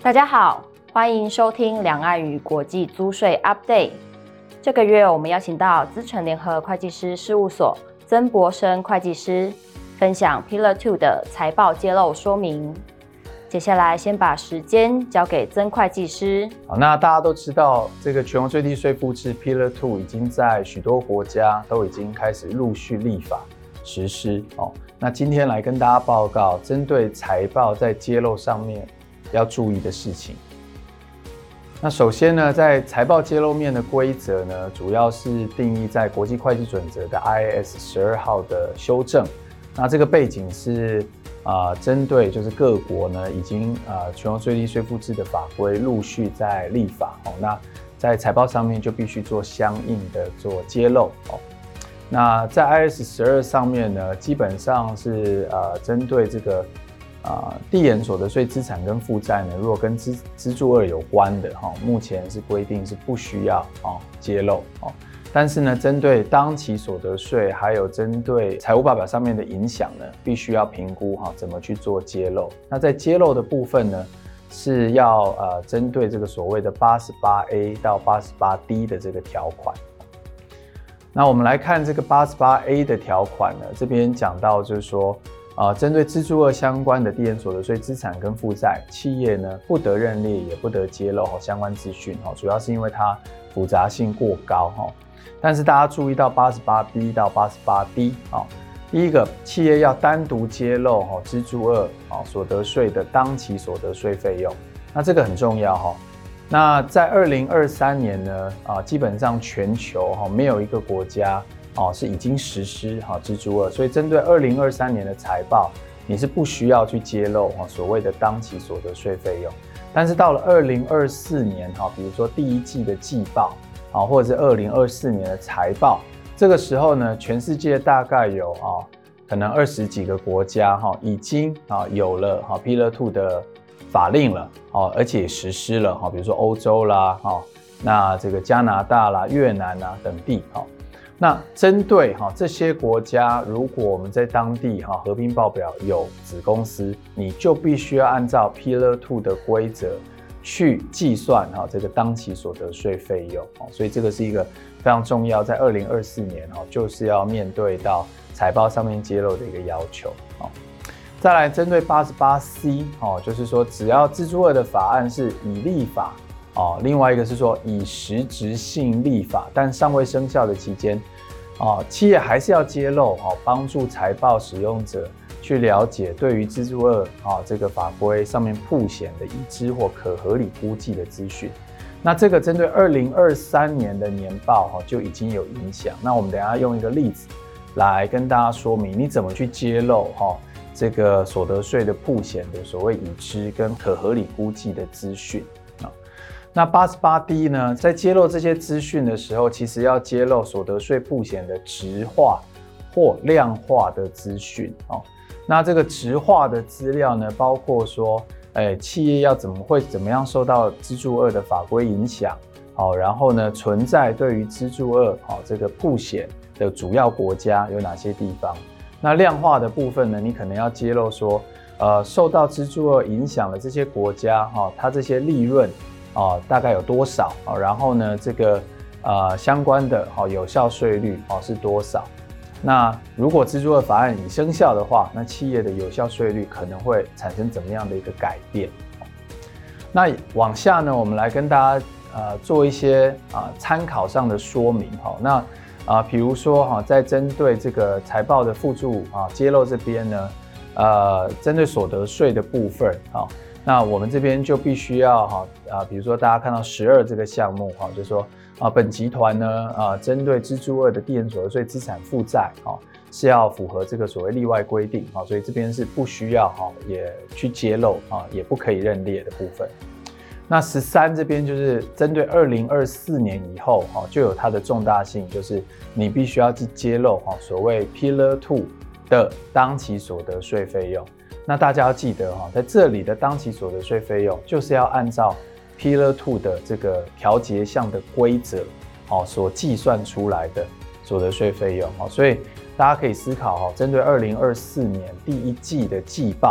大家好，欢迎收听两岸与国际租税 Update。这个月我们邀请到资诚联合会计师事务所曾博生会计师分享 Pillar 2的财报揭露说明。接下来先把时间交给曾会计师。 好，那大家都知道，这个全球最低税负制 Pillar 2已经在许多国家都已经开始陆续立法实施。那今天来跟大家报告，针对财报在揭露上面要注意的事情。那首先呢，在财报揭露面的规则呢，主要是定义在国际会计准则的 IAS 12号的修正。那这个背景是针对就是各国呢已经全球最低税负制的法规陆续在立法。那在财报上面就必须做相应的做揭露。那在 IAS 12上面呢，基本上是针对这个递延所得税资产跟负债呢，如果跟支柱二有关的目前是规定是不需要揭露。但是呢，针对当期所得税还有针对财务报表上面的影响呢，必须要评估怎么去做揭露。那在揭露的部分呢，是要针对这个所谓的 88A 到 88D 的这个条款。那我们来看这个 88A 的条款呢，这边讲到就是说针对支柱二相关的递延所得税资产跟负债，企业呢不得认列也不得揭露相关资讯，主要是因为它复杂性过高。但是大家注意到 88B 到 88D， 第一个，企业要单独揭露支柱二所得税的当期所得税费用，那这个很重要。那在2023年呢，基本上全球没有一个国家是已经实施支柱二，所以针对2023年的财报，你是不需要去揭露所谓的当期所得税费用。但是到了2024年，比如说第一季的季报，或者是2024年的财报，这个时候呢，全世界大概有可能20几个国家已经有了Pillar 2的法令了，而且也实施了，比如说欧洲啦，那这个加拿大啦、越南啊等地。那针对这些国家，如果我们在当地合并报表有子公司，你就必须要按照 Pillar 2的规则去计算这个当期所得税费用。所以这个是一个非常重要，在2024年就是要面对到财报上面揭露的一个要求。再来针对 88C， 就是说只要支柱二的法案是已立法，另外一个是说以实质性立法但尚未生效的期间，企业还是要揭露，帮助财报使用者去了解对于支柱二这个法规上面曝显的已知或可合理估计的资讯。那这个针对2023年的年报就已经有影响。那我们等一下用一个例子来跟大家说明你怎么去揭露这个所得税的曝显的所谓已知跟可合理估计的资讯。那 88D 呢，在揭露这些资讯的时候，其实要揭露所得税曝显的质化或量化的资讯。那这个质化的资料呢，包括说企业要怎么样受到支柱二的法规影响，然后呢存在对于支柱二这个曝显的主要国家有哪些地方。那量化的部分呢，你可能要揭露说受到支柱二影响的这些国家它这些利润大概有多少，然后呢这个相关的有效税率是多少。那如果支柱二法案已生效的话，那企业的有效税率可能会产生怎么样的一个改变。那往下呢，我们来跟大家做一些参考上的说明。那比如说在针对这个财报的附注揭露这边呢，针对所得税的部分那我们这边就必须要比如说大家看到12这个项目就是说本集团呢针对支柱二的递延所得税资产负债是要符合这个所谓例外规定所以这边是不需要也去揭露也不可以认列的部分。那13这边就是针对2024年以后就有它的重大性，就是你必须要去揭露所谓 Pillar 2的当期所得税费用。那大家要记得在这里的当期所得税费用就是要按照 Pillar 2的这个调节项的规则所计算出来的所得税费用。所以大家可以思考针对2024年第一季的季报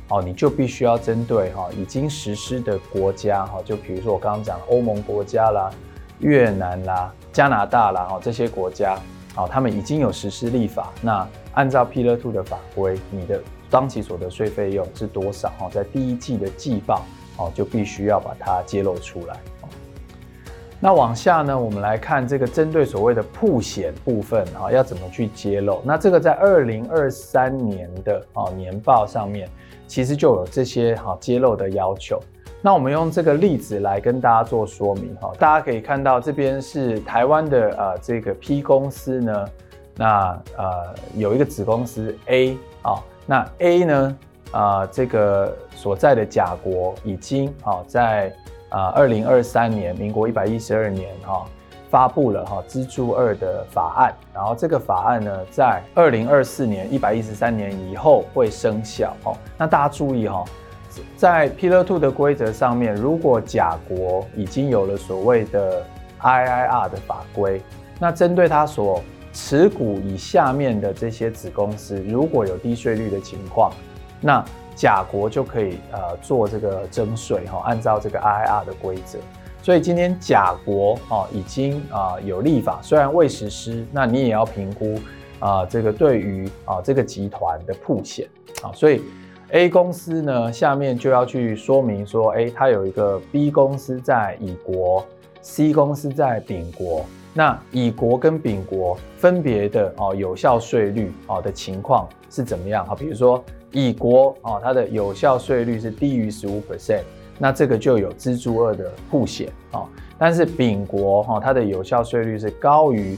你就必须要针对已经实施的国家，就比如说我刚刚讲欧盟国家啦、越南啦、加拿大啦这些国家，他们已经有实施立法，那按照 Pillar 2的法规，你的当期所得税费用是多少，在第一季的季报就必须要把它揭露出来。那往下呢，我们来看这个针对所谓的曝险部分要怎么去揭露。那这个在2023年的年报上面，其实就有这些揭露的要求。那我们用这个例子来跟大家做说明。大家可以看到这边是台湾的这个 P 公司呢，那有一个子公司 A 那 A 呢这个所在的甲国已经在2023年民国112年发布了支柱2的法案，然后这个法案呢在2024年113年以后会生效。那大家注意在 Pillar 2的规则上面，如果甲国已经有了所谓的 IIR 的法规，那针对它所持股以下面的这些子公司，如果有低税率的情况，那甲国就可以做这个征税按照这个 IIR 的规则。所以今天甲国已经有立法，虽然未实施，那你也要评估这个对于这个集团的曝险。所以 A 公司呢下面就要去说明说，它有一个 B 公司在乙国， C 公司在丙国，那乙国跟丙国分别的有效税率的情况是怎么样？比如说乙国它的有效税率是低于 15%， 那这个就有支柱2的曝险。但是丙国它的有效税率是高于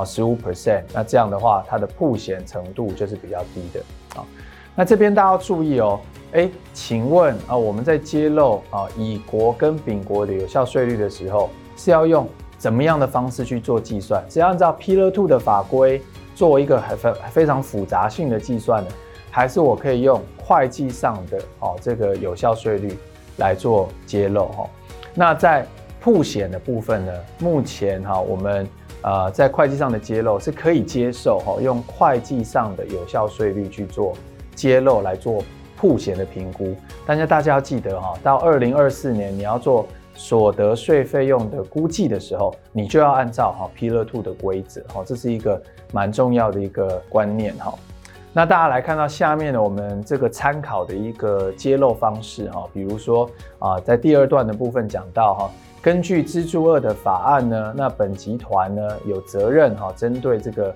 15%， 那这样的话它的曝险程度就是比较低的。那这边大家要注意请问我们在揭露乙国跟丙国的有效税率的时候，是要用怎么样的方式去做计算？是要按照 Pillar 2的法规做一个非常复杂性的计算呢，还是我可以用会计上的这个有效税率来做揭露？那在曝险的部分呢，目前我们在会计上的揭露是可以接受用会计上的有效税率去做揭露来做曝险的评估。但是大家要记得到2024年你要做所得税费用的估计的时候，你就要按照Pillar 2的规则，这是一个蛮重要的一个观念。那大家来看到下面的我们这个参考的一个揭露方式，比如说在第2段的部分讲到根据支柱2的法案呢，那本集团呢有责任针对这个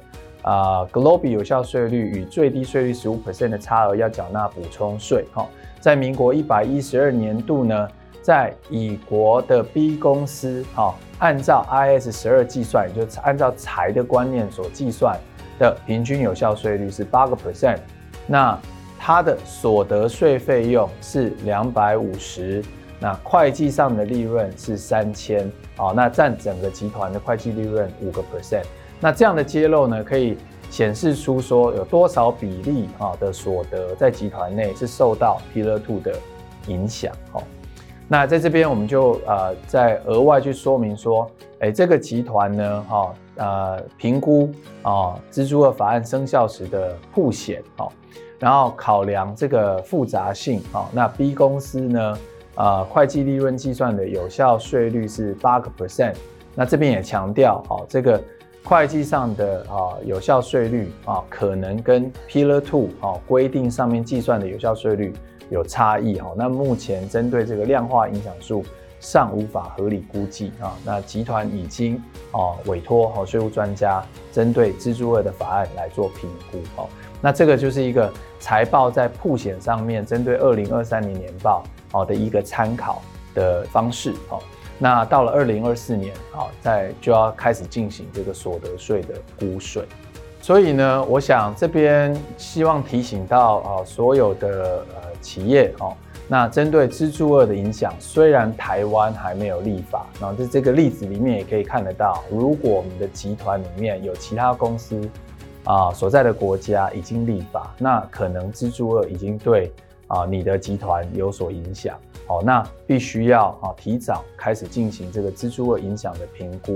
Globe 有效税率与最低税率 15% 的差额要缴纳补充税。在民国112年度呢，在乙国的 B 公司按照 IAS 12计算，也就是按照财的观念所计算的平均有效税率是 8%， 那它的所得税费用是250，那会计上的利润是3000，那占整个集团的会计利润5%。那这样的揭露呢，可以显示出说有多少比例的所得在集团内是受到 Pillar 2的影响。那在这边我们就再额外去说明说，这个集团呢评估支柱2法案生效时的曝险，然后考量这个复杂性，那 B 公司呢会计利润计算的有效税率是 8%， 那这边也强调这个会计上的有效税率可能跟 Pillar 2规定上面计算的有效税率有差异。那目前针对这个量化影响数尚无法合理估计那集团已经委托税务专家针对支柱2的法案来做评估。那这个就是一个财报在曝险上面针对2023年年报的一个参考的方式。那到了2024年就要开始进行这个所得税的估税。所以呢，我想这边希望提醒到所有的企业那针对支柱2的影响，虽然台湾还没有立法，然后在这个例子里面也可以看得到，如果我们的集团里面有其他公司所在的国家已经立法，那可能支柱2已经对你的集团有所影响。那必须要提早开始进行这个支柱2影响的评估，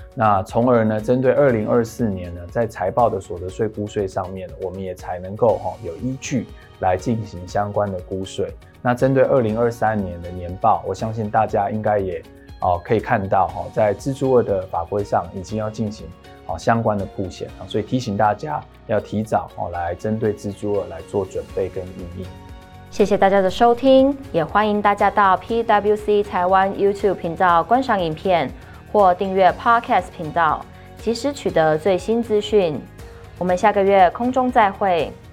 那从而呢，针对2024年呢，在财报的所得税估税上面，我们也才能够有依据来进行相关的估税。那针对2023年的年报，我相信大家应该也可以看到在自住二的法规上已经要进行相关的曝险，所以提醒大家要提早来针对自住二来做准备跟因应。 谢谢大家的收听，也欢迎大家到 PwC 台湾 YouTube 频道观赏影片或订阅 Podcast 频道，及时取得最新资讯。我们下个月空中再会。